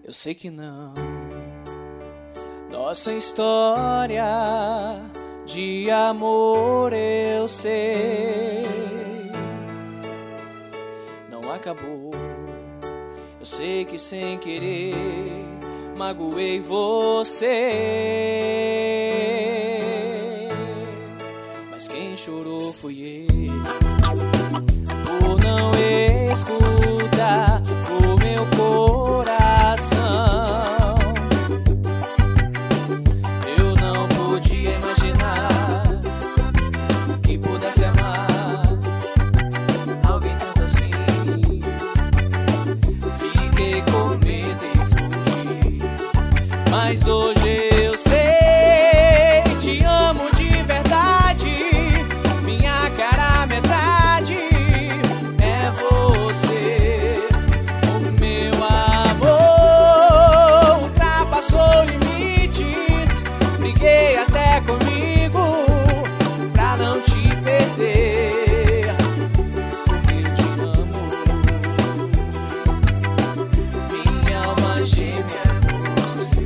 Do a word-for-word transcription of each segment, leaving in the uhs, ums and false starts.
eu sei que não. Nossa história de amor eu sei não acabou. Eu sei que sem querer magoei você, mas quem chorou fui eu por não escutar o meu coração. Eu não podia imaginar que pudesse amar alguém tanto assim. Fiquei com medo e fugi, mas hoje eu sei, te amo de verdade. Minha cara metade é você. O meu amor ultrapassou limites. Briguei até comigo pra não te perder, porque te amo. Minha alma gêmea é você.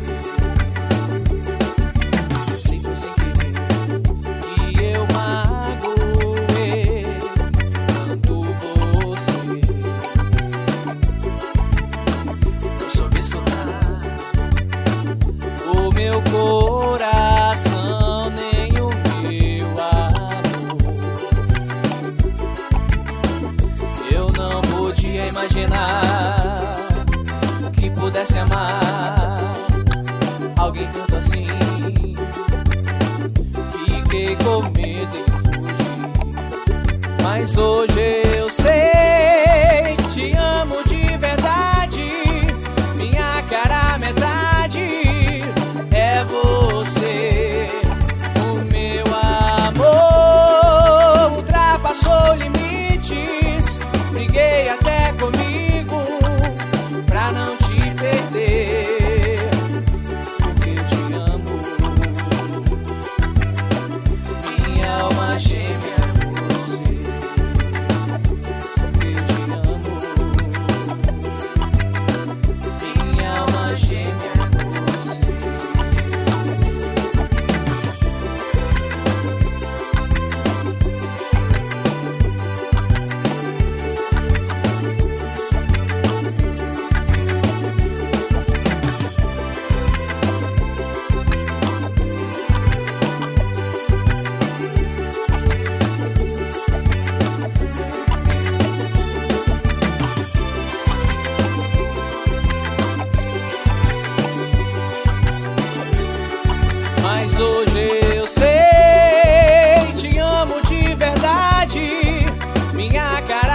Sei que foi sem querer que eu magoei tanto você. Não soube escutar o meu coração, nem o meu amor. Eu não podia imaginar que pudesse amar alguém tanto assim. Fiquei com medo e fugi, mas hoje eu sei, te amo de verdade. Minha cara metade é você. O meu amor ultrapassou limites. Briguei até comigo pra não te perder, porque te amo. Minha alma gêmea é você, porque te amo. Minha alma gêmea é você. Mas hoje eu sei, te amo de verdade. Minha cara